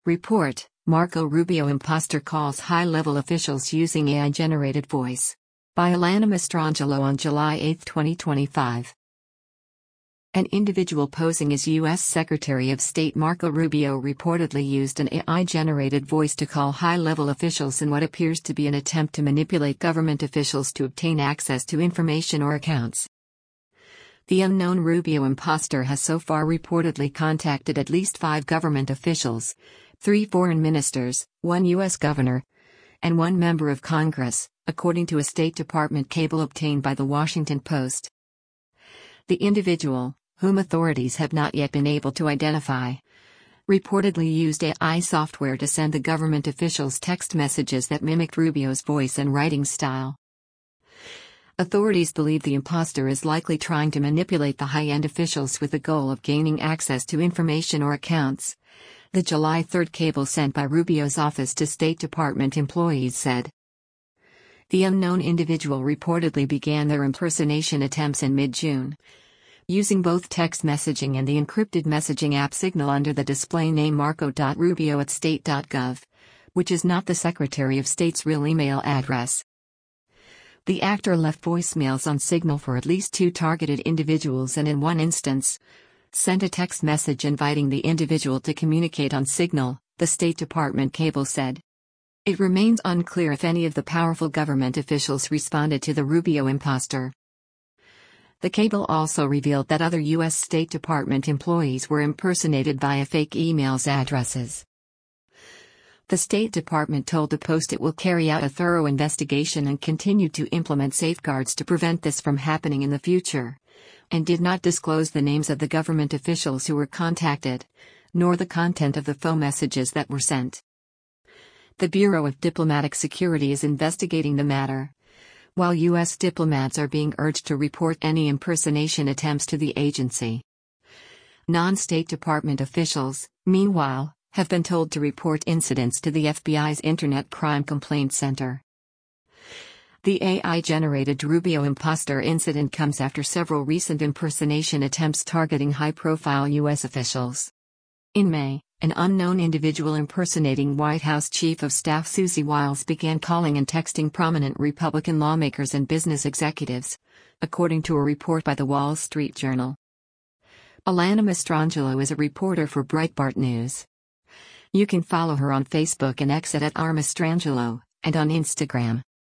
Report: Marco Rubio imposter calls high-level officials using AI-generated voice. By Alana Mastrangelo on July 8, 2025. An individual posing as U.S. Secretary of State Marco Rubio reportedly used an AI-generated voice to call high-level officials in what appears to be an attempt to manipulate government officials to obtain access to information or accounts. The unknown Rubio imposter has so far reportedly contacted at least 5 government officials, 3 foreign ministers, 1 U.S. governor, and 1 member of Congress, according to a State Department cable obtained by The Washington Post. The individual, whom authorities have not yet been able to identify, reportedly used AI software to send the government officials text messages that mimicked Rubio's voice and writing style. Authorities believe the imposter is likely trying to manipulate the high-end officials with the goal of gaining access to information or accounts, the July 3 cable sent by Rubio's office to State Department employees said. The unknown individual reportedly began their impersonation attempts in mid-June, using both text messaging and the encrypted messaging app Signal under the display name marco.rubio@state.gov, which is not the Secretary of State's real email address. The actor left voicemails on Signal for at least 2 targeted individuals and in one instance, sent a text message inviting the individual to communicate on Signal, the State Department cable said. It remains unclear if any of the powerful government officials responded to the Rubio imposter. The cable also revealed that other U.S. State Department employees were impersonated via fake emails addresses. The State Department told the Post it will carry out a thorough investigation and continue to implement safeguards to prevent this from happening in the future, and did not disclose the names of the government officials who were contacted, nor the content of the phone messages that were sent. The Bureau of Diplomatic Security is investigating the matter, while U.S. diplomats are being urged to report any impersonation attempts to the agency. Non-State Department officials, meanwhile, have been told to report incidents to the FBI's Internet Crime Complaint Center. The AI-generated Rubio imposter incident comes after several recent impersonation attempts targeting high-profile U.S. officials. In May, an unknown individual impersonating White House Chief of Staff Susie Wiles began calling and texting prominent Republican lawmakers and business executives, according to a report by The Wall Street Journal. Alana Mastrangelo is a reporter for Breitbart News. You can follow her on Facebook and X at @rmastrangelo, and on Instagram.